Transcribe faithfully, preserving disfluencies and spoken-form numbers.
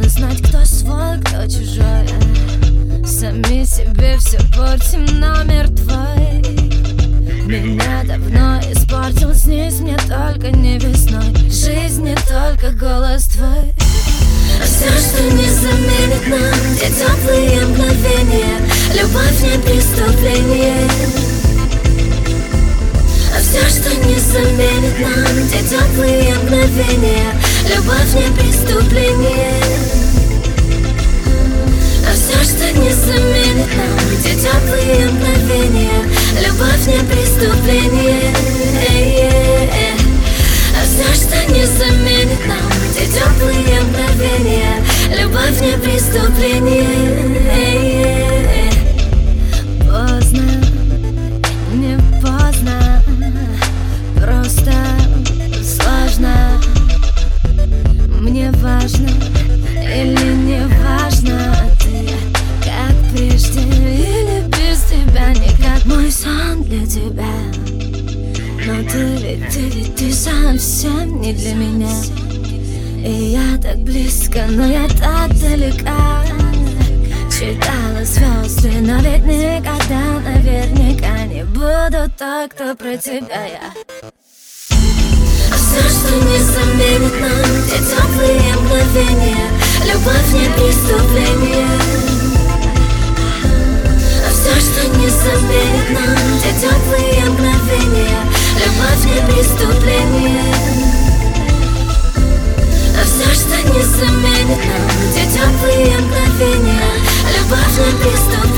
бы знать, кто свой, кто чужой. Сами себе все портим, номер твой. Меня давно испортил, снись мне только не весной. Жизнь не только голос твой. Все, что не заменит нам те теплые мгновения. Любовь не преступление. Все, что не заменит нам те теплые мгновения. Любовь не преступление. Все, что не заменит нам те теплые мгновения. Любовь не преступление. Все, что не заменит нам те теплые мгновения. Любовь не преступление. Поздно, не поздно, просто сложно. Мне важно или не важно ты, как прежде или без тебя, никак. Мой сон для тебя, но ты ведь, ты ведь, ты совсем не для меня. И я так близко, но я так далека. Читала звезды, но ведь никогда наверняка не буду той, кто про тебя я. Все, что не заменит нам те теплые мгновения. Любовь не преступление. Все, что не заменит нам те теплые мгновения. Любовь не преступление. Все, что не заменит нам те теплые мгновения. Любовь не преступление.